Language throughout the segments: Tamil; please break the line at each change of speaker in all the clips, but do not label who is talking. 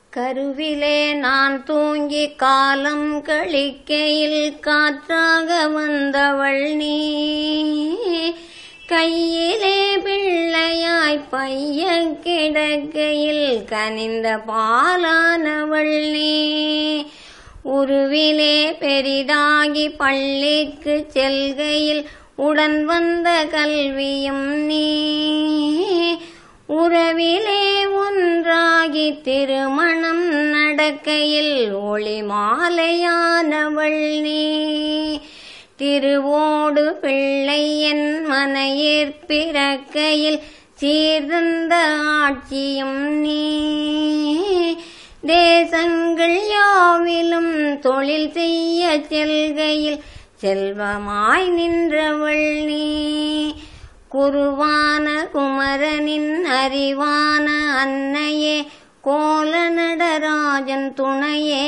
கருவிலே நான் தூங்கி காலம் கழிக்கையில் காற்றாக வந்தவள் நீ, கையிலே பிள்ளையாய் பைய கிடக்கையில் கனிந்த பாலானவள் நீ, உருவிலே பெரிதாகி பள்ளிக்கு செல்கையில் உடன் வந்த கல்வியும் நீ, உறவிலே ஒன்றாகி திருமணம் நடக்கையில் ஒளி மாலையானவள் நீ, திருவோடு பிள்ளை என் மனையிற்பிறக்கையில் சீர்தந்த ஆட்சியும் நீ, தேசங்கள் யாவிலும் தொழில் செய்ய செல்கையில் செல்வமாய் நின்றவள் நீ, குருவான குமரனின் அறிவான அன்னையே கோல நடராஜன் துணையே,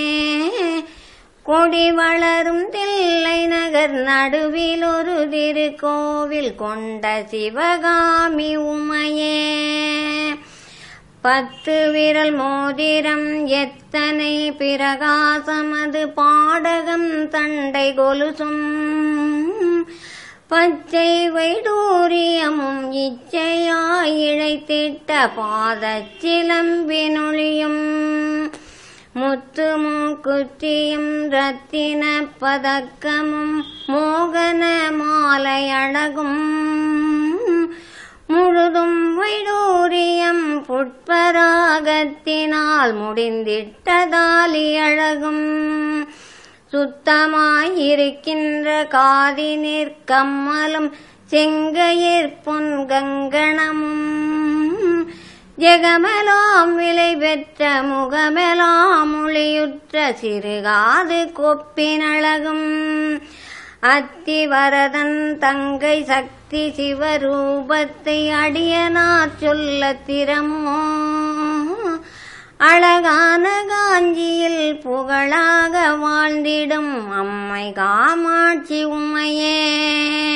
கொடி வளரும் தில்லை நகர் நடுவில் ஒரு திருக்கோவில் கொண்ட சிவகாமி உமையே, 10 விரல் மோதிரம் எத்தனை பிரகாசமது பாடகம் தண்டை கொலுசும், பச்சை வைடூரியமும் இச்சையாய் இழைத்திட்ட பாதச்சிலம்பினொளியும், முத்து மூக்குத்தியும் ரத்தின பதக்கமும் மோகன மாலை அழகும், முழுதும் வைடூரியம் புட்பராகத்தினால் முடிந்திட்டதாலி அழகும், சுத்தமாயிருக்கின்ற காதினிற் கம்மலும் செங்கையிற் பொன்கங்கணமும், ஜெகமெலாம் விலை பெற்ற முகமெலாம் ஒளியுற்ற சிறுகாது கொப்பினழகும், அத்திவரதன் தங்கை சக்தி சிவரூபத்தை அடியனார் சொல்ல திறமோ, அழகான காஞ்சியில் புகழாக வாழ்ந்திடும் அம்மை காமாட்சி உமையே.